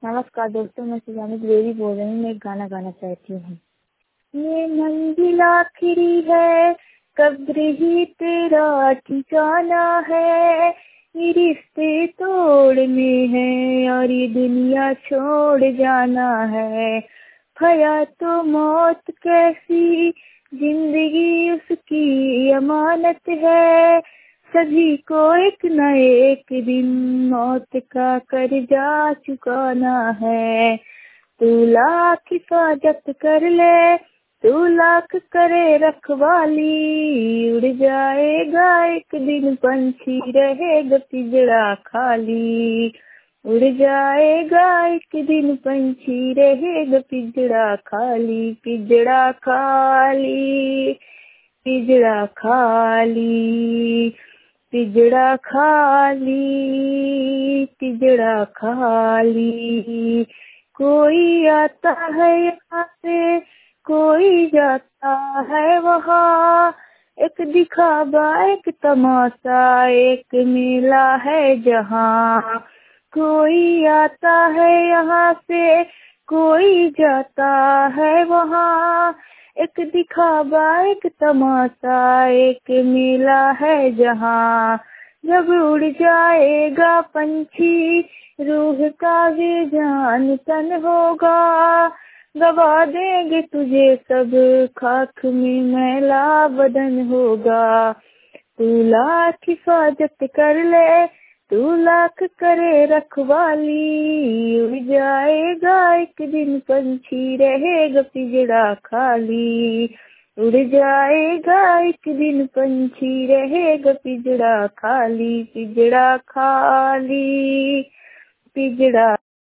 नमस्कार दोस्तों, मैं सुजानी द्विवेदी बोल रही हूँ। मैं एक गाना गाना चाहती हूँ। ये मंजिल आखिरी है, कब्र ही तेरा ठिकाना है। ये रिश्ते तोड़ने हैं और ये दुनिया छोड़ जाना है। भया तो मौत कैसी, जिंदगी उसकी अमानत है। सभी को एक न एक दिन मौत का कर्जा चुकाना है। तू लाख हिफाजत कर ले, तू लाख करे रखवाली। उड़ जाएगा एक दिन पंछी, रहेगा पिंजरा खाली। उड़ जाएगा एक दिन पंछी, रहेगा पिंजरा खाली। पिंजरा खाली, पिंजरा खाली, पिंजरा खाली, पिंजरा खाली। कोई आता है यहाँ से, कोई जाता है वहाँ। एक दिखावा एक तमाशा, एक मेला है जहाँ। कोई आता है यहाँ से, कोई जाता है वहाँ। एक दिखावा एक तमाशा, एक मेला है जहाँ। जब उड़ जाएगा पंछी, रूह का भी जान तन होगा। गवा देंगे तुझे सब, खाक में मैला बदन होगा। तू लाख हिफाजत कर ले, तू लाख करे रखवाली। उड़ जाएगा एक दिन पंछी, रहेगा पिंजरा खाली। उड़ जाएगा एक दिन पंछी, रहेगा पिंजरा खाली। पिंजरा खाली, पिंजरा